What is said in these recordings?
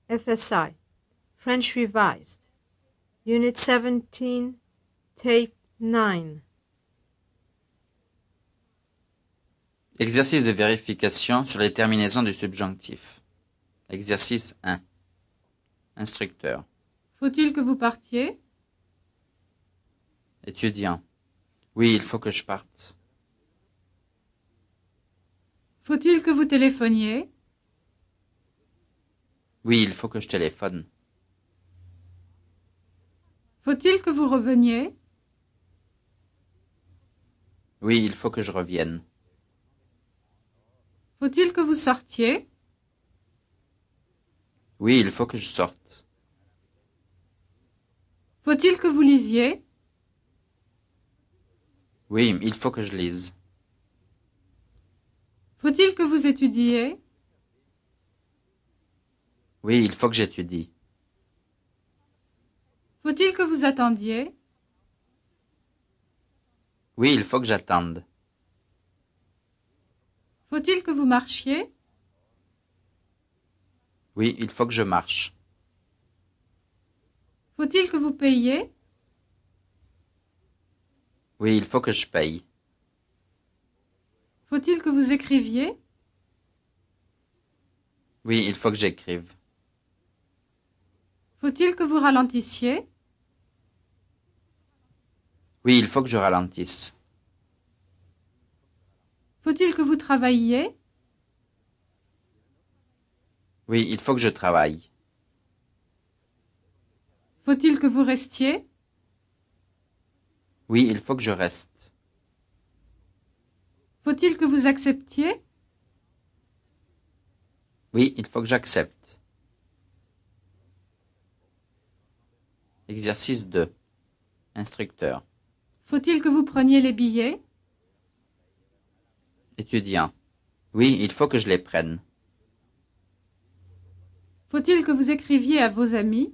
FSI, French Revised, Unit 17, Tape 9. Exercice de vérification sur les terminaisons du subjonctif. Exercice 1. Instructeur. Faut-il que vous partiez? Étudiant. Oui, il faut que je parte. Faut-il que vous téléphoniez? Oui, il faut que je téléphone. Faut-il que vous reveniez? Oui, il faut que je revienne. Faut-il que vous sortiez? Oui, il faut que je sorte. Faut-il que vous lisiez? Oui, il faut que je lise. Faut-il que vous étudiez? Oui, il faut que j'étudie. Faut-il que vous attendiez? Oui, il faut que j'attende. Faut-il que vous marchiez? Oui, il faut que je marche. Faut-il que vous payiez? Oui, il faut que je paye. Faut-il que vous écriviez? Oui, il faut que j'écrive. Faut-il que vous ralentissiez? Oui, il faut que je ralentisse. Faut-il que vous travailliez? Oui, il faut que je travaille. Faut-il que vous restiez? Oui, il faut que je reste. Faut-il que vous acceptiez? Oui, il faut que j'accepte. Exercice 2. Instructeur. Faut-il que vous preniez les billets? Étudiant. Oui, il faut que je les prenne. Faut-il que vous écriviez à vos amis?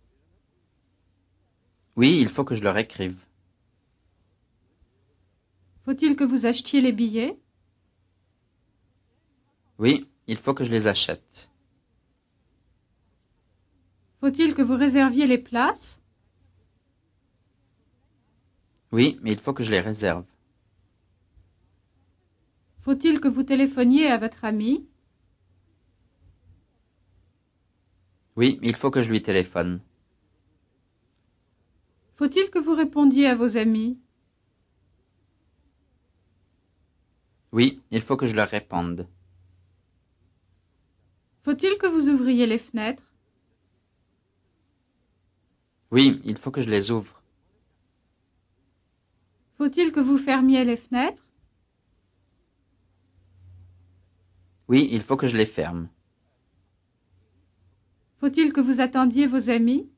Oui, il faut que je leur écrive. Faut-il que vous achetiez les billets? Oui, il faut que je les achète. Faut-il que vous réserviez les places? Oui, mais il faut que je les réserve. Faut-il que vous téléphoniez à votre ami? Oui, mais il faut que je lui téléphone. Faut-il que vous répondiez à vos amis? Oui, il faut que je leur réponde. Faut-il que vous ouvriez les fenêtres? Oui, il faut que je les ouvre. Faut-il que vous fermiez les fenêtres? Oui, il faut que je les ferme. Faut-il que vous attendiez vos amis?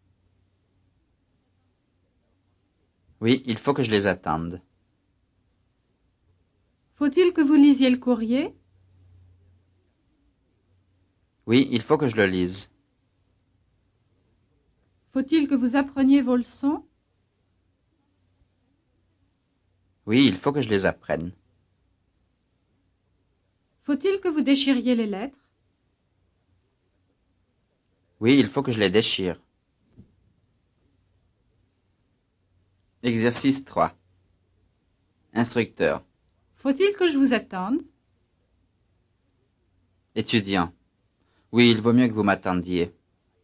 Oui, il faut que je les attende. Faut-il que vous lisiez le courrier? Oui, il faut que je le lise. Faut-il que vous appreniez vos leçons? Oui, il faut que je les apprenne. Faut-il que vous déchiriez les lettres? Oui, il faut que je les déchire. Exercice 3. Instructeur. Faut-il que je vous attende? Étudiant. Oui, il vaut mieux que vous m'attendiez.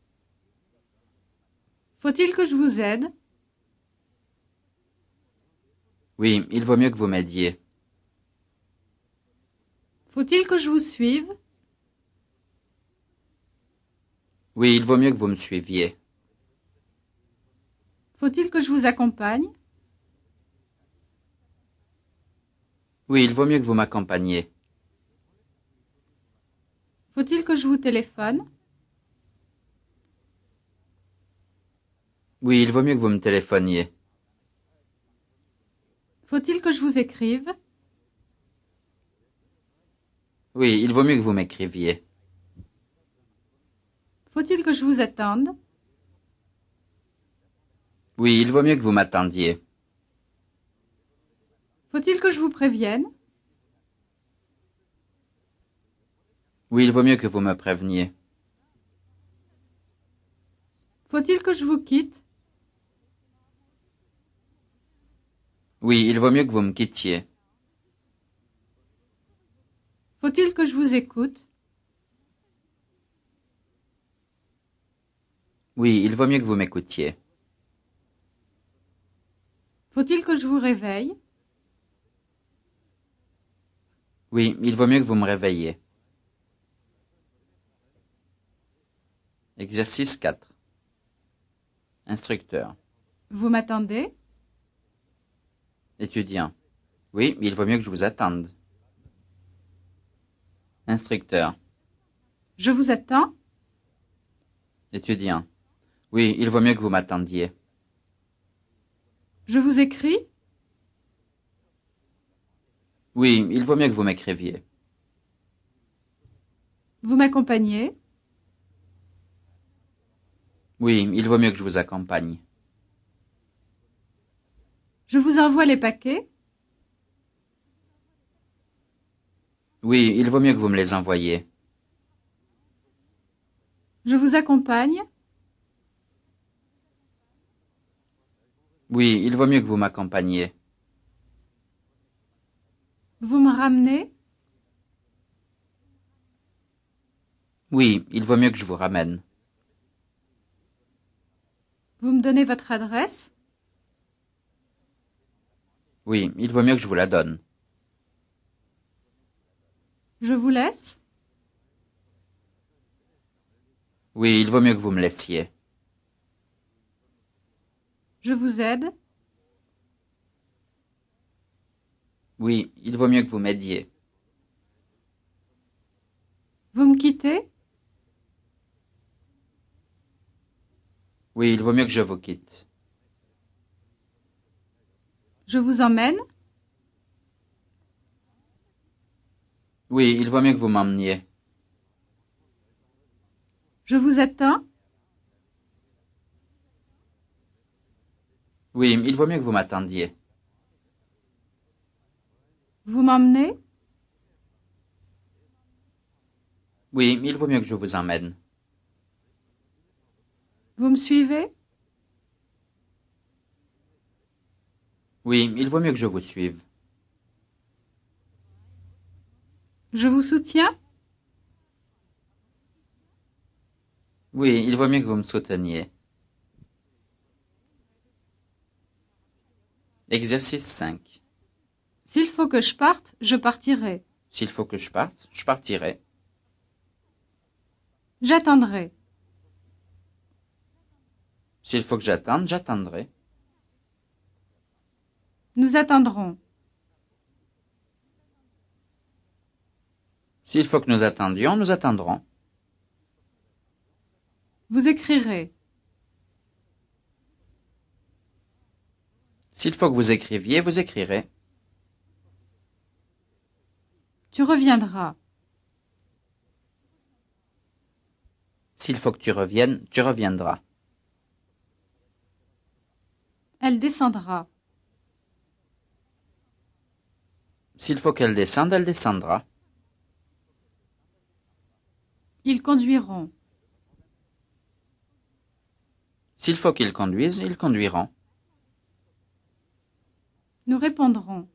Faut-il que je vous aide? Oui, il vaut mieux que vous m'aidiez. Faut-il que je vous suive? Oui, il vaut mieux que vous me suiviez. Faut-il que je vous accompagne? Oui, il vaut mieux que vous m'accompagniez. Faut-il que je vous téléphone? Oui, il vaut mieux que vous me téléphoniez. Faut-il que je vous écrive? Oui, il vaut mieux que vous m'écriviez. Faut-il que je vous attende? Oui, il vaut mieux que vous m'attendiez. Faut-il que je vous prévienne? Oui, il vaut mieux que vous me préveniez. Faut-il que je vous quitte? Oui, il vaut mieux que vous me quittiez. Faut-il que je vous écoute? Oui, il vaut mieux que vous m'écoutiez. Faut-il que je vous réveille? Oui, il vaut mieux que vous me réveilliez. Exercice 4. Instructeur. Vous m'attendez? Étudiant. Oui, il vaut mieux que je vous attende. Instructeur. Je vous attends? Étudiant. Oui, il vaut mieux que vous m'attendiez. Je vous écris? Oui, il vaut mieux que vous m'écriviez. Vous m'accompagnez? Oui, il vaut mieux que je vous accompagne. Je vous envoie les paquets? Oui, il vaut mieux que vous me les envoyiez. Je vous accompagne? Oui, il vaut mieux que vous m'accompagniez. Vous me ramenez? Oui, il vaut mieux que je vous ramène. Vous me donnez votre adresse? Oui, il vaut mieux que je vous la donne. Je vous laisse? Oui, il vaut mieux que vous me laissiez. Je vous aide? Oui, il vaut mieux que vous m'aidiez. Vous me quittez? Oui, il vaut mieux que je vous quitte. Je vous emmène? Oui, il vaut mieux que vous m'emmeniez. Je vous attends? Oui, il vaut mieux que vous m'attendiez. Vous m'emmenez? Oui, il vaut mieux que je vous emmène. Vous me suivez? Oui, il vaut mieux que je vous suive. Je vous soutiens? Oui, il vaut mieux que vous me souteniez. Exercice 5. S'il faut que je parte, je partirai. S'il faut que je parte, je partirai. J'attendrai. S'il faut que j'attende, j'attendrai. Nous attendrons. S'il faut que nous attendions, nous attendrons. Vous écrirez. S'il faut que vous écriviez, vous écrirez. Tu reviendras. S'il faut que tu reviennes, tu reviendras. Elle descendra. S'il faut qu'elle descende, elle descendra. Ils conduiront. S'il faut qu'ils conduisent, ils conduiront. Nous répondrons.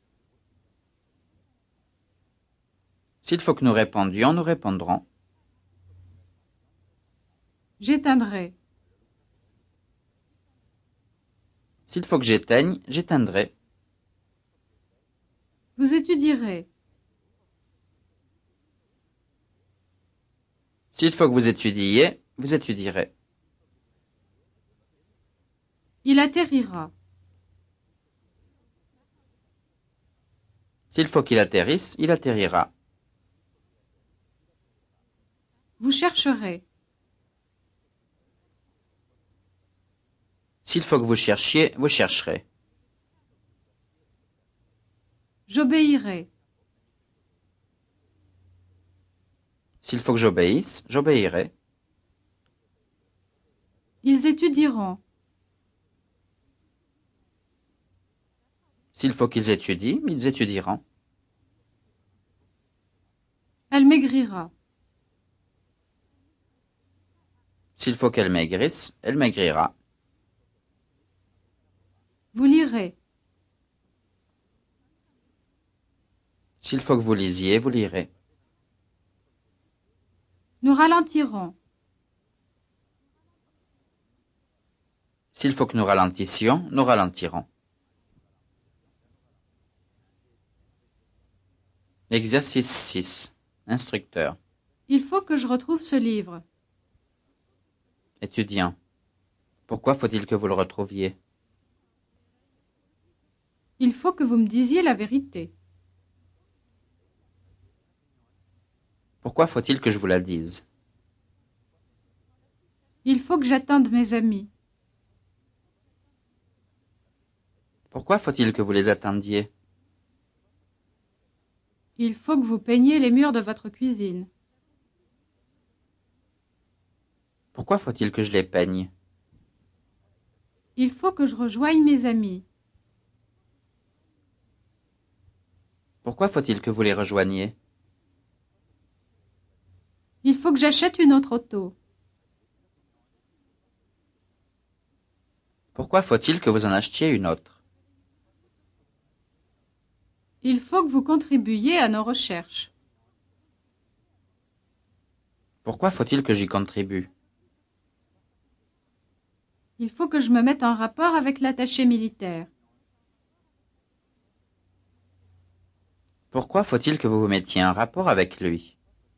S'il faut que nous répondions, nous répondrons. J'éteindrai. S'il faut que j'éteigne, j'éteindrai. Vous étudierez. S'il faut que vous étudiez, vous étudierez. Il atterrira. S'il faut qu'il atterrisse, il atterrira. Vous chercherez. S'il faut que vous cherchiez, vous chercherez. J'obéirai. S'il faut que j'obéisse, j'obéirai. Ils étudieront. S'il faut qu'ils étudient, ils étudieront. Elle maigrira. S'il faut qu'elle maigrisse, elle maigrira. Vous lirez. S'il faut que vous lisiez, vous lirez. Nous ralentirons. S'il faut que nous ralentissions, nous ralentirons. Exercice 6. Instructeur. Il faut que je retrouve ce livre. Étudiant. Pourquoi faut-il que vous le retrouviez? Il faut que vous me disiez la vérité. Pourquoi faut-il que je vous la dise? Il faut que j'attende mes amis. Pourquoi faut-il que vous les attendiez? Il faut que vous peigniez les murs de votre cuisine. Pourquoi faut-il que je les peigne? Il faut que je rejoigne mes amis. Pourquoi faut-il que vous les rejoigniez? Il faut que j'achète une autre auto. Pourquoi faut-il que vous en achetiez une autre? Il faut que vous contribuiez à nos recherches. Pourquoi faut-il que j'y contribue? Il faut que je me mette en rapport avec l'attaché militaire. Pourquoi faut-il que vous vous mettiez en rapport avec lui?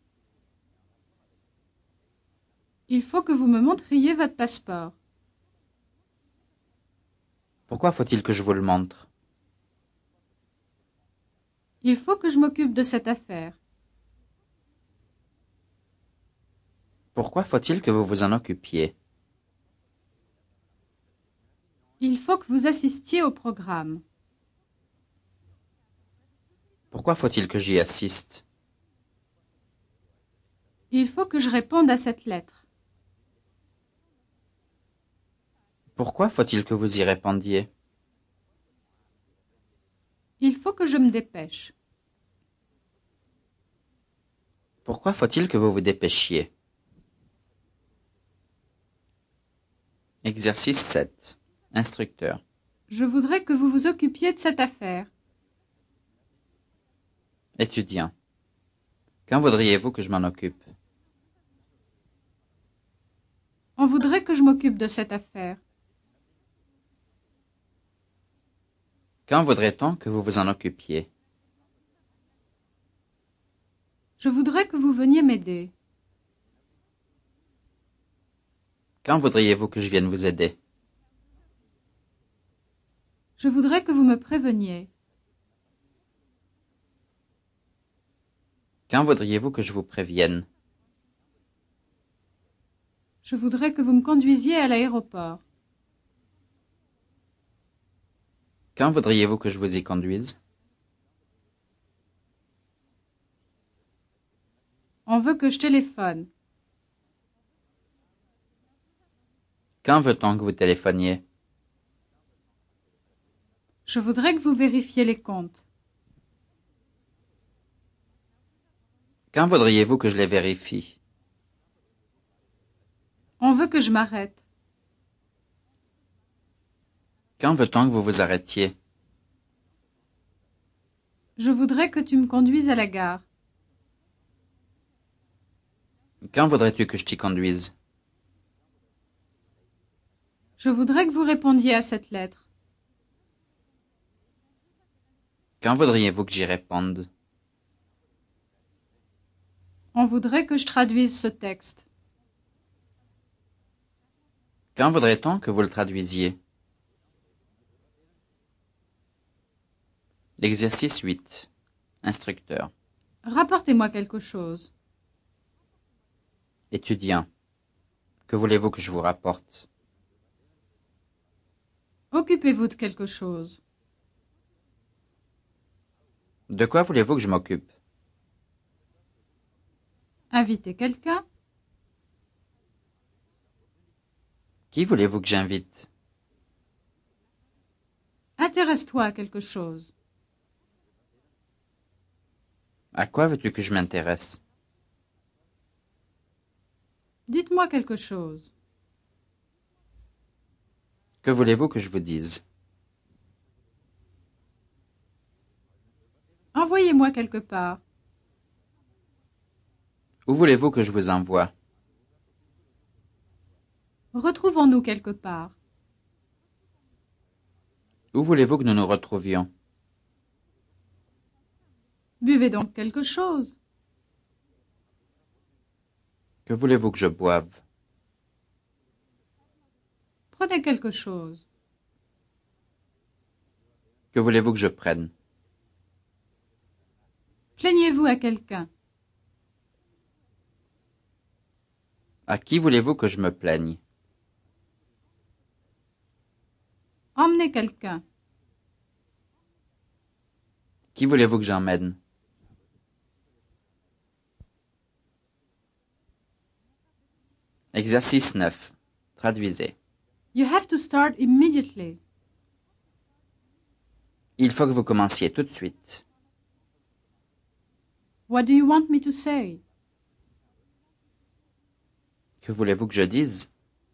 Il faut que vous me montriez votre passeport. Pourquoi faut-il que je vous le montre? Il faut que je m'occupe de cette affaire. Pourquoi faut-il que vous vous en occupiez? Il faut que vous assistiez au programme. Pourquoi faut-il que j'y assiste? Il faut que je réponde à cette lettre. Pourquoi faut-il que vous y répondiez? Il faut que je me dépêche. Pourquoi faut-il que vous vous dépêchiez? Exercice 7. Instructeur. Je voudrais que vous vous occupiez de cette affaire. Étudiant. Quand voudriez-vous que je m'en occupe? On voudrait que je m'occupe de cette affaire. Quand voudrait-on que vous vous en occupiez? Je voudrais que vous veniez m'aider. Quand voudriez-vous que je vienne vous aider? Je voudrais que vous me préveniez. Quand voudriez-vous que je vous prévienne? Je voudrais que vous me conduisiez à l'aéroport. Quand voudriez-vous que je vous y conduise? On veut que je téléphone. Quand veut-on que vous téléphoniez? Je voudrais que vous vérifiez les comptes. Quand voudriez-vous que je les vérifie? On veut que je m'arrête. Quand veut-on que vous vous arrêtiez? Je voudrais que tu me conduises à la gare. Quand voudrais-tu que je t'y conduise? Je voudrais que vous répondiez à cette lettre. Quand voudriez-vous que j'y réponde? On voudrait que je traduise ce texte. Quand voudrait-on que vous le traduisiez? L'exercice 8. Instructeur. Rapportez-moi quelque chose. Étudiant. Que voulez-vous que je vous rapporte? Occupez-vous de quelque chose. De quoi voulez-vous que je m'occupe? Invitez quelqu'un. Qui voulez-vous que j'invite? Intéresse-toi à quelque chose. À quoi veux-tu que je m'intéresse? Dites-moi quelque chose. Que voulez-vous que je vous dise? Envoyez-moi quelque part. Où voulez-vous que je vous envoie? Retrouvons-nous quelque part. Où voulez-vous que nous nous retrouvions? Buvez donc quelque chose. Que voulez-vous que je boive? Prenez quelque chose. Que voulez-vous que je prenne? Plaignez-vous à quelqu'un. À qui voulez-vous que je me plaigne? Emmenez quelqu'un. Qui voulez-vous que j'emmène? Exercice 9. Traduisez. You have to start immediately. Il faut que vous commenciez tout de suite. What do you want me to say? Que voulez-vous que je dise?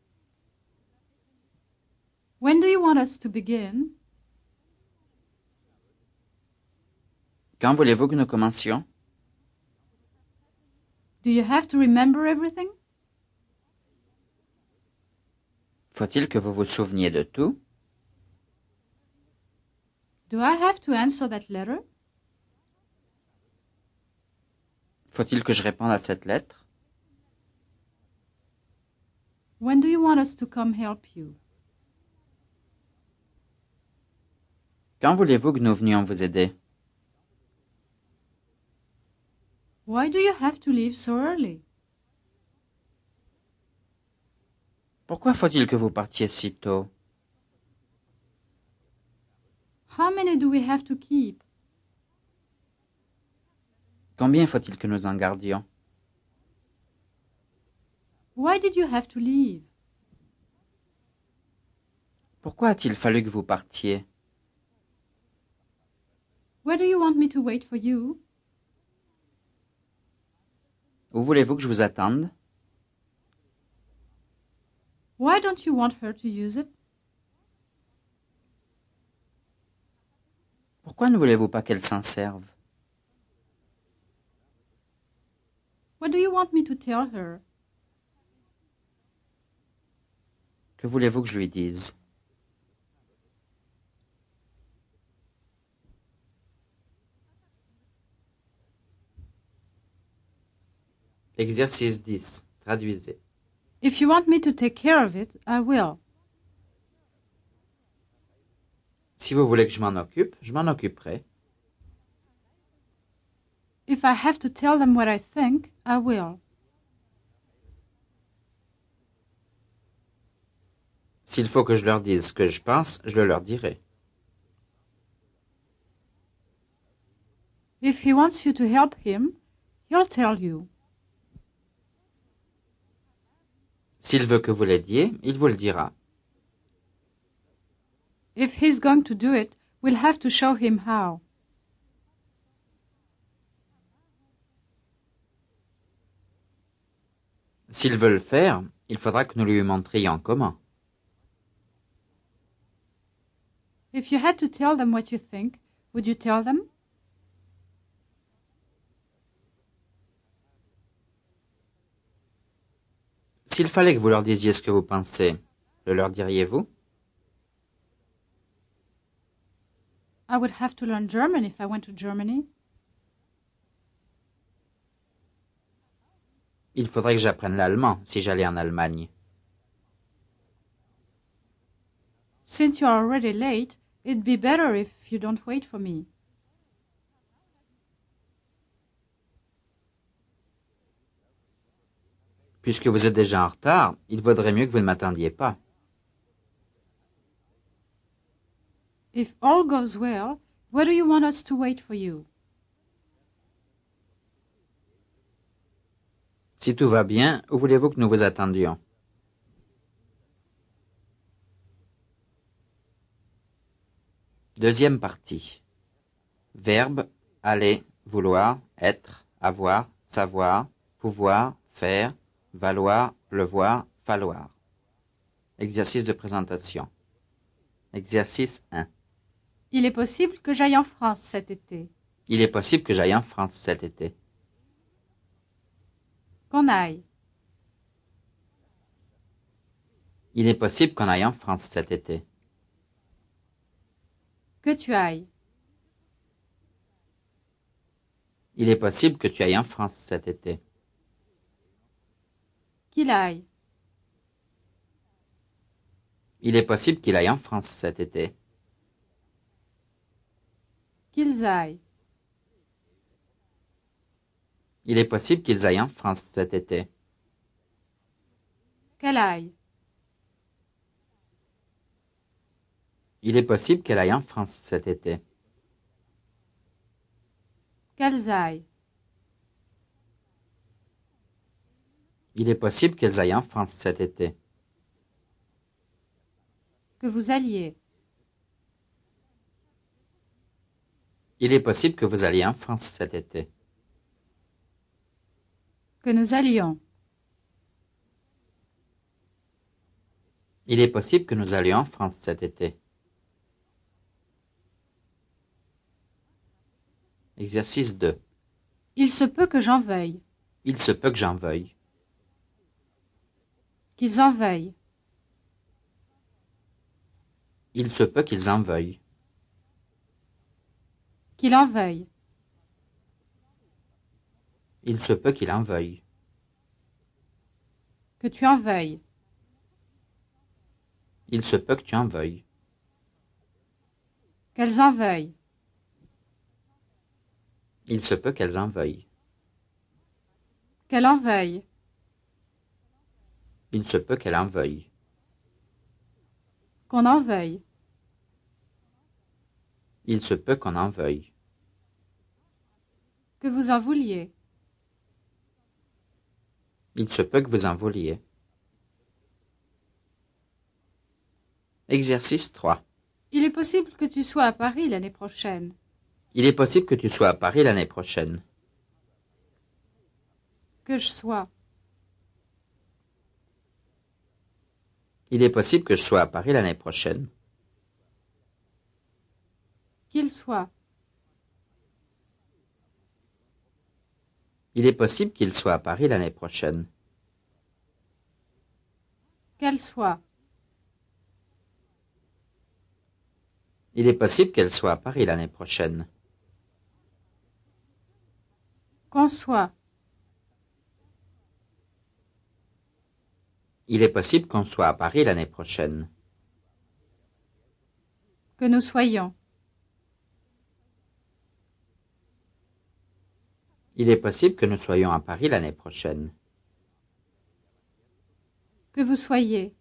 When do you want us to begin? Quand voulez-vous que nous commencions? Do you have to remember everything? Faut-il que vous vous souveniez de tout? Do I have to answer that letter? Faut-il que je réponde à cette lettre? When do you want us to come help you? Quand voulez-vous que nous venions vous aider? Why do you have to leave so early? Pourquoi faut-il que vous partiez si tôt? How many do we have to keep? Combien faut-il que nous en gardions? Why did you have to leave? Pourquoi a-t-il fallu que vous partiez? Where do you want me to wait for you? Où voulez-vous que je vous attende? Why don't you want her to use it? Pourquoi ne voulez-vous pas qu'elle s'en serve? What do you want me to tell her? Que voulez-vous que je lui dise? Exercice 10. Traduisez. If you want me to take care of it, I will. Si vous voulez que je m'en occupe, je m'en occuperai. If I have to tell them what I think, I will. S'il faut que je leur dise ce que je pense, je le leur dirai. If he wants you to help him, he'll tell you. S'il veut que vous l'aidiez, il vous le dira. If he's going to do it, we'll have to show him how. S'il veut le faire, il faudra que nous lui montrions comment. If you had to tell them what you think, would you tell them? S'il fallait que vous leur disiez ce que vous pensez, le leur diriez-vous? I would have to learn German if I went to Germany. Il faudrait que j'apprenne l'allemand si j'allais en Allemagne. Since you are already late, it'd be better if you don't wait for me. Puisque vous êtes déjà en retard, il vaudrait mieux que vous ne m'attendiez pas. If all goes well, where do you want us to wait for you? Si tout va bien, où voulez-vous que nous vous attendions? Deuxième partie. Verbe, aller, vouloir, être, avoir, savoir, pouvoir, faire, valoir, pleuvoir, falloir. Exercice de présentation. Exercice 1. Il est possible que j'aille en France cet été. Il est possible que j'aille en France cet été. Qu'on aille. Il est possible qu'on aille en France cet été. Que tu ailles. Il est possible que tu ailles en France cet été. Qu'il aille. Il est possible qu'il aille en France cet été. Qu'ils aillent. Il est possible qu'ils aillent en France cet été. Qu'elle aille. Il est possible qu'elle aille en France cet été. Qu'elles aillent. Il est possible qu'elles aillent en France cet été. Que vous alliez. Il est possible que vous alliez en France cet été. Que nous allions. Il est possible que nous allions en France cet été. Exercice 2. Il se peut que j'en veuille. Il se peut que j'en veuille. Qu'ils en veuillent. Il se peut qu'ils en veuillent. Qu'il en veuille. Il se peut qu'il en veuille. Que tu en veuilles. Il se peut que tu en veuilles. Qu'elles en veuillent. Il se peut qu'elles en veuillent. Qu'elle en veuille. Il se peut qu'elle en veuille. Qu'on en veuille. Il se peut qu'on en veuille. Que vous en vouliez. Il se peut que vous en vouliez. Exercice 3. Il est possible que tu sois à Paris l'année prochaine. Il est possible que tu sois à Paris l'année prochaine. Que je sois. Il est possible que je sois à Paris l'année prochaine. Qu'il soit. Il est possible qu'il soit à Paris l'année prochaine. Qu'elle soit. Il est possible qu'elle soit à Paris l'année prochaine. Qu'on soit. Il est possible qu'on soit à Paris l'année prochaine. Que nous soyons. Il est possible que nous soyons à Paris l'année prochaine. Que vous soyez.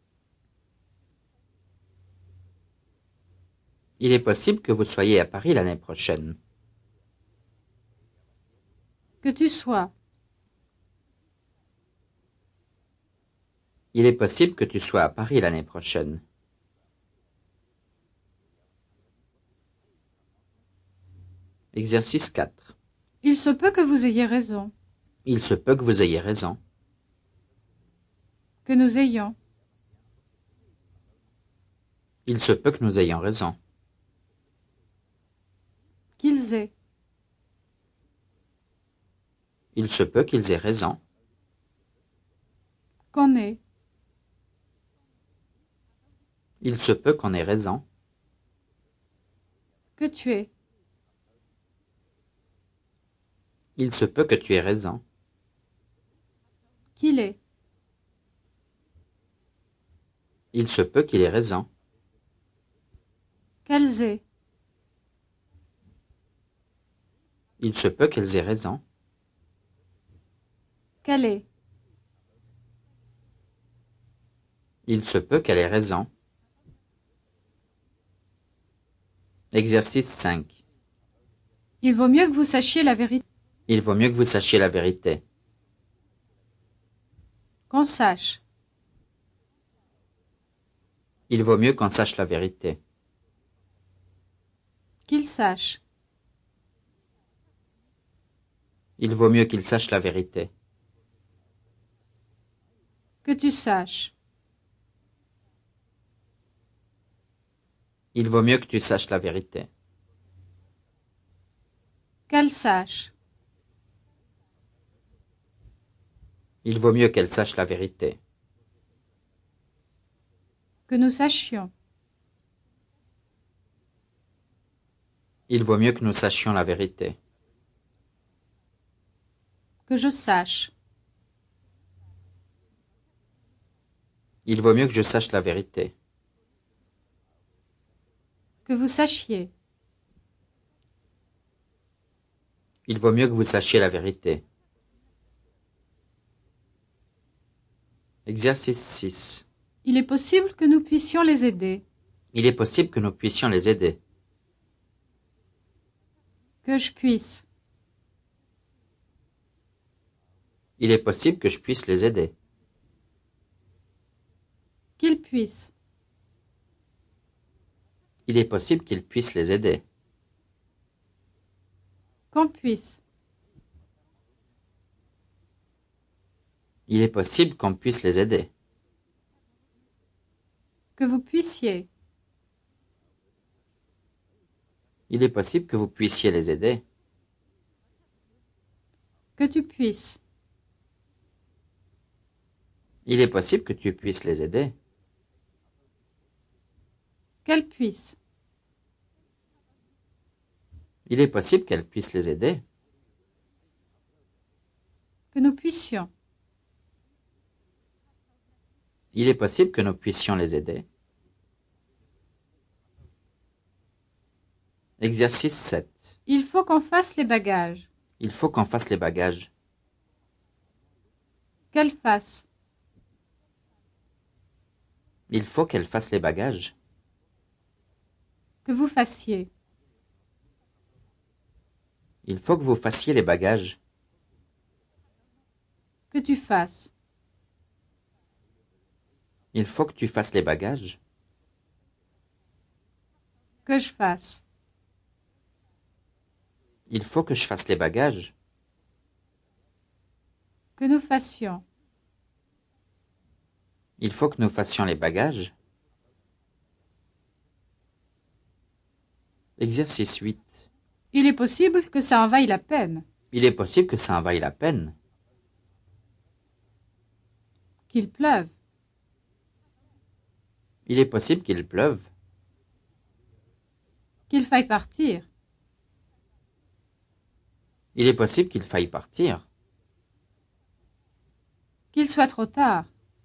Il est possible que vous soyez à Paris l'année prochaine. Que tu sois. Il est possible que tu sois à Paris l'année prochaine. Exercice 4. Il se peut que vous ayez raison. Il se peut que vous ayez raison. Que nous ayons. Il se peut que nous ayons raison. Qu'ils aient. Il se peut qu'ils aient raison. Qu'on ait. Il se peut qu'on ait raison. Que tu aies. Il se peut que tu aies raison. Qu'il ait. Il se peut qu'il ait raison. Qu'elles aient. Il se peut qu'elles aient raison. Qu'elle ait. Il se peut qu'elle ait raison. Exercice 5. Il vaut mieux que vous sachiez la vérité. Il vaut mieux que vous sachiez la vérité. Qu'on sache. Il vaut mieux qu'on sache la vérité. Qu'il sache. Il vaut mieux qu'il sache la vérité. Que tu saches. Il vaut mieux que tu saches la vérité. Qu'elle sache. Il vaut mieux qu'elle sache la vérité. Que nous sachions. Il vaut mieux que nous sachions la vérité. Que je sache. Il vaut mieux que je sache la vérité. Que vous sachiez. Il vaut mieux que vous sachiez la vérité. Exercice 6. Il est possible que nous puissions les aider. Il est possible que nous puissions les aider. Que je puisse. Il est possible que je puisse les aider. Qu'ils puissent. Il est possible qu'ils puissent les aider. Qu'on puisse. Il est possible qu'on puisse les aider. Que vous puissiez. Il est possible que vous puissiez les aider. Que tu puisses. Il est possible que tu puisses les aider. Qu'elle puisse. Il est possible qu'elles puissent les aider. Que nous puissions. Il est possible que nous puissions les aider. Exercice 7. Il faut qu'on fasse les bagages. Il faut qu'on fasse les bagages. Qu'elle fasse. Il faut qu'elle fasse les bagages. Que vous fassiez. Il faut que vous fassiez les bagages. Que tu fasses. Il faut que tu fasses les bagages. Que je fasse. Il faut que je fasse les bagages. Que nous fassions. Il faut que nous fassions les bagages. Exercice 8. Il est possible que ça en vaille la peine. Il est possible que ça en vaille la peine. Qu'il pleuve. Il est possible qu'il pleuve. Qu'il faille partir. Il est possible qu'il faille partir. Qu'il soit trop tard.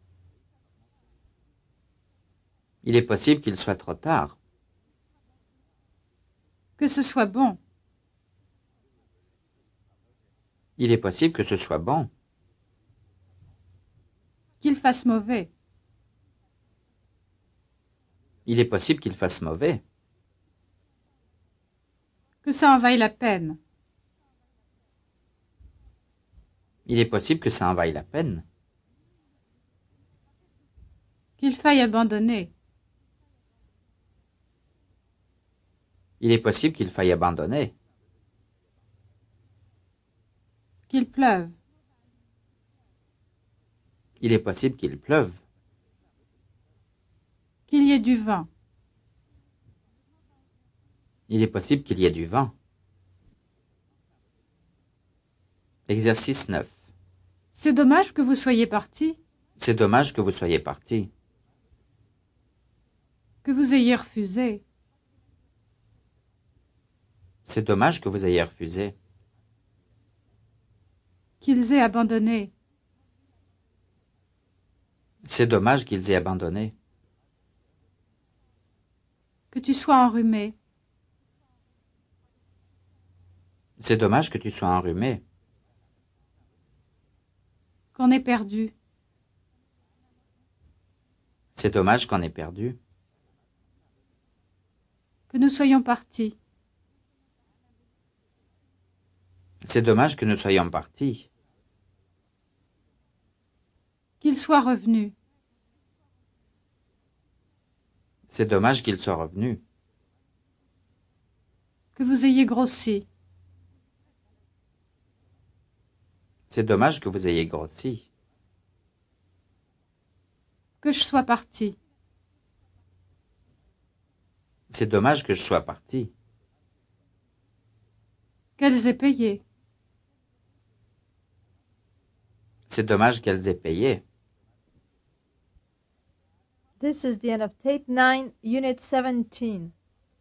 Il est possible qu'il soit trop tard. Que ce soit bon. Il est possible que ce soit bon. Qu'il fasse mauvais. Il est possible qu'il fasse mauvais. Que ça en vaille la peine. Il est possible que ça en vaille la peine. Qu'il faille abandonner. Il est possible qu'il faille abandonner. Qu'il pleuve. Il est possible qu'il pleuve. Qu'il y ait du vent. Il est possible qu'il y ait du vent. Exercice 9. C'est dommage que vous soyez parti. C'est dommage que vous soyez parti. Que vous ayez refusé. C'est dommage que vous ayez refusé. Qu'ils aient abandonné. C'est dommage qu'ils aient abandonné. Que tu sois enrhumé. C'est dommage que tu sois enrhumé. Qu'on ait perdu. C'est dommage qu'on ait perdu. Que nous soyons partis. C'est dommage que nous soyons partis. Qu'il soit revenu. C'est dommage qu'il soit revenu. Que vous ayez grossi. C'est dommage que vous ayez grossi. que je sois partie. C'est dommage que je sois parti. Qu'elles aient payé. C'est dommage qu'elles aient payé. This is the end of Tape 9, Unit 17.